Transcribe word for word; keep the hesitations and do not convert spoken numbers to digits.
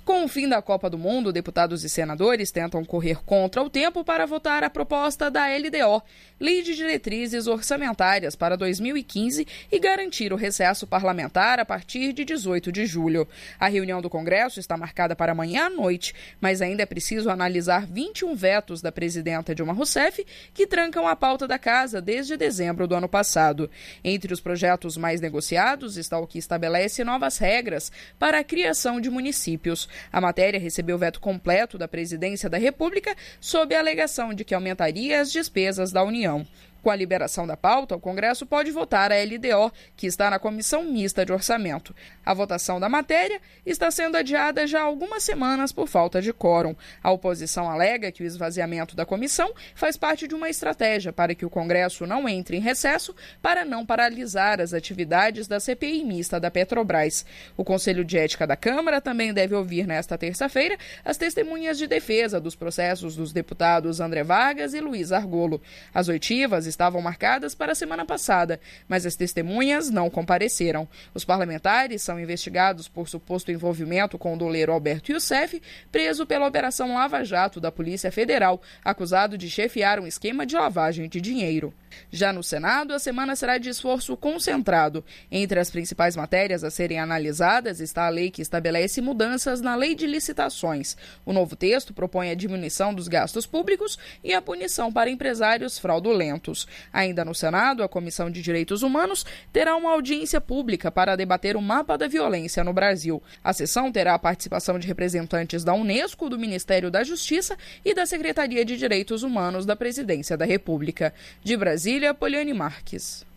Com o fim da Copa do Mundo, deputados e senadores tentam correr contra o tempo para votar a proposta da L D O, Lei de Diretrizes Orçamentárias para dois mil e quinze, e garantir o recesso parlamentar a partir de dezoito de julho. A reunião do Congresso está marcada para amanhã à noite, mas ainda é preciso analisar vinte e um vetos da presidenta Dilma Rousseff que trancam a pauta da casa desde dezembro do ano passado. Entre os projetos mais negociados está o que estabelece novas regras para a criação de municípios. A matéria recebeu veto completo da Presidência da República sob a alegação de que aumentaria as despesas da União. Com a liberação da pauta, o Congresso pode votar a L D O, que está na Comissão Mista de Orçamento. A votação da matéria está sendo adiada já há algumas semanas por falta de quórum. A oposição alega que o esvaziamento da comissão faz parte de uma estratégia para que o Congresso não entre em recesso para não paralisar as atividades da C P I mista da Petrobras. O Conselho de Ética da Câmara também deve ouvir nesta terça-feira as testemunhas de defesa dos processos dos deputados André Vargas e Luiz Argolo. As oitivas estavam marcadas para a semana passada, mas as testemunhas não compareceram. Os parlamentares são investigados por suposto envolvimento com o doleiro Alberto Youssef, preso pela Operação Lava Jato da Polícia Federal, acusado de chefiar um esquema de lavagem de dinheiro. Já no Senado, a semana será de esforço concentrado. Entre as principais matérias a serem analisadas está a lei que estabelece mudanças na lei de licitações. O novo texto propõe a diminuição dos gastos públicos e a punição para empresários fraudulentos. Ainda no Senado, a Comissão de Direitos Humanos terá uma audiência pública para debater o mapa da violência no Brasil. A sessão terá a participação de representantes da Unesco, do Ministério da Justiça e da Secretaria de Direitos Humanos da Presidência da República. De Brasília, Poliane Marques.